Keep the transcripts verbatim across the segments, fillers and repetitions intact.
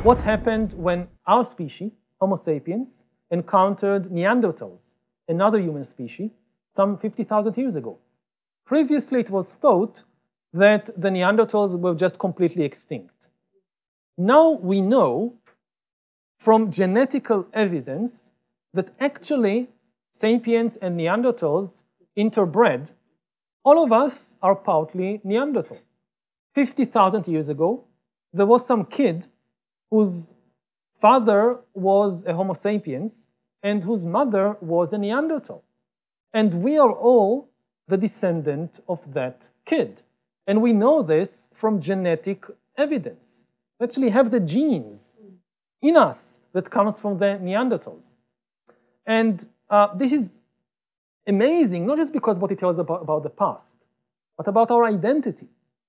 what happened when our species, Homo sapiens, encountered Neanderthals, another human species, some fifty thousand years ago. Previously, it was thought that the Neanderthals were just completely extinct. Now we know from genetical evidence that actually sapiens and Neanderthals interbred. All of us are partly Neanderthal. fifty thousand years ago, there was some kid whose father was a Homo sapiens and whose mother was a Neanderthal. And we are all the descendant of that kid. And we know this from genetic evidence. We actually have the genes in us that comes from the Neanderthals. And uh, this is amazing, not just because what it tells about, about the past, but about our identity.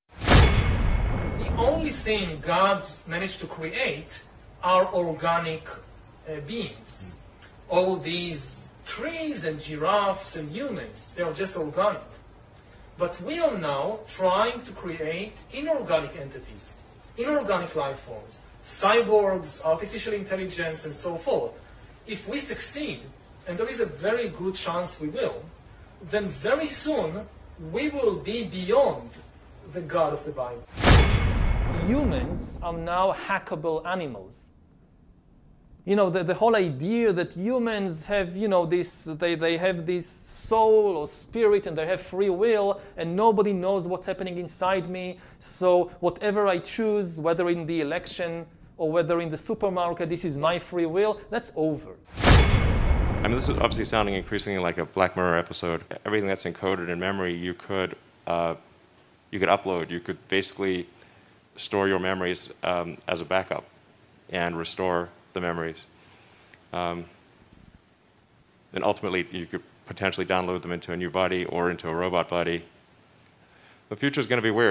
The only thing God managed to create are organic uh, beings. All these trees and giraffes and humans, they are just organic. But we are now trying to create inorganic entities, inorganic life forms, cyborgs, artificial intelligence, and so forth. If we succeed, and there is a very good chance we will, then very soon we will be beyond the God of the Bible. Humans are now hackable animals. You know, the, the whole idea that humans have, you know, this, they, they have this soul or spirit and they have free will and nobody knows what's happening inside me. So whatever I choose, whether in the election or whether in the supermarket, this is my free will, that's over. I mean, this is obviously sounding increasingly like a Black Mirror episode. Everything that's encoded in memory, you could, uh, you could upload. You could basically store your memories um, as a backup and restore the memories. Um, and ultimately, you could potentially download them into a new body or into a robot body. The future is going to be weird.